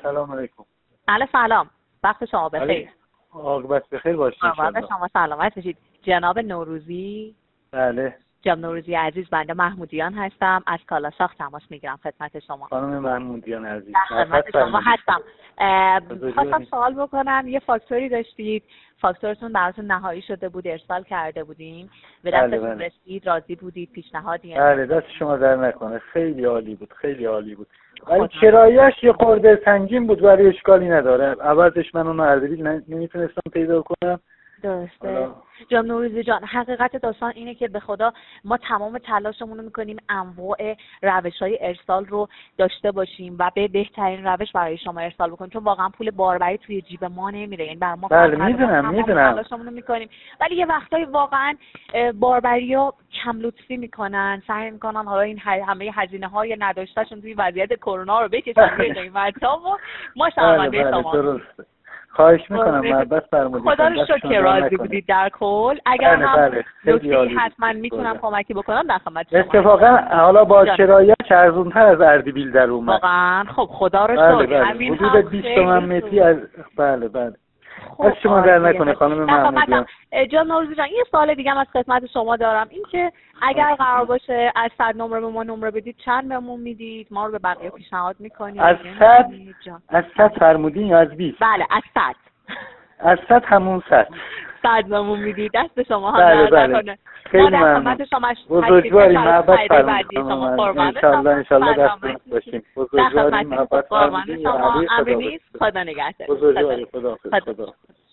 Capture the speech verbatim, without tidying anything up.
سلام علیکم. علیکم سلام. وقت شما بخیر. عاقبت بخیر باشید. قربان شما سلامت باشید. جناب نوروزی. بله. جناب نوروزی عزیز، بنده محمودیان هستم، از کالاساخ تماس میگیرم خدمت شما. خانم محمودیان عزیز، خدمت شما هستم. خواستم سوال بکنم، یه فاکتوری داشتید، فاکتورتون براتون نهایی شده بود، ارسال کرده بودیم، به دستتون بله بله. رسید، راضی بودید، پیشنهادی؟ بله، دست شما در نکنه، خیلی عالی بود، خیلی عالی بود. ولی کرایه‌اش یه خورده سنگین بود ولی اشکالی نداره. عوضش من اون اردبیل نمیتونستم پیدا کنم. درسته. جناب نوروزی جان، حقیقت داستان اینه که به خدا ما تمام تلاشمون رو میکنیم انواع روش‌های ارسال رو داشته باشیم و به بهترین روش برای شما ارسال بکنیم، چون واقعا پول باربری توی جیب ما نمیره. یعنی برای ما بله میدونم میدونم تلاشمون رو میکنیم، ولی یه وقتایی واقعا باربری‌ها کم لطفی میکنن، سعی میکنن حالا این همه هزینه‌های نداشتهشون توی وضعیت کرونا رو بکشن روی قیمت‌ها و ما شرمنده شما. خواهش میکنم، محبت فرمودید. خدا رو شکر که راضی بودید در کل. اگر بله هم بله نکته‌ای حتما میتونم کمکی بکنم در خدمت شما. اتفاقا حالا با کرایه ارزان‌تر از اردبیل در اومد. واقعا خب خدا رو بله شکر. بله. حدود بیست تومن متری از بله بله. خب شما در نکنه خانم محمودیان. جان نوروزی جان، یه سوال دیگه هم از خدمت شما دارم، این که اگر قرار باشه از صد نمره به ما نمره بدید چند بهمون میدید؟ ما رو به بقیه پیشنهاد میکنید؟ از صد از صد فرمودین یا از بیست؟ بله از صد. از صد همون صد صد بهمون میدید. دست شما هم بله در بله. نکنه. خیلی ممنون. بزرگواری محبت فرمودید. انشالله انشالله دست باشیم. بزرگواری محبت فرمودید. شما امری نیست. خدا نگهدار. بزرگواری خدا خدا.